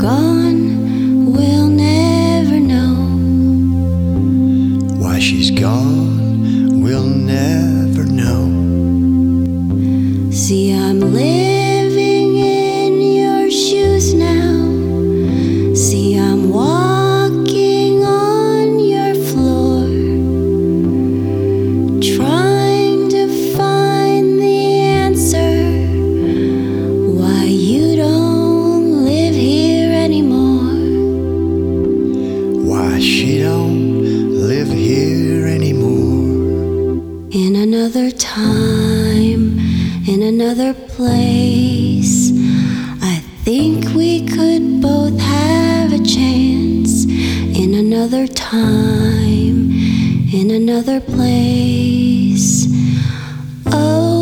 gone, we'll never know. Why she's gone, we'll never know. See, I'm living in your shoes now. See, I'm walking on your floor, trying to find the answer why you don't live here anymore. Why she don't live here anymore. In another time, in another place, I think we could both have a chance. In another time, in another place. Oh,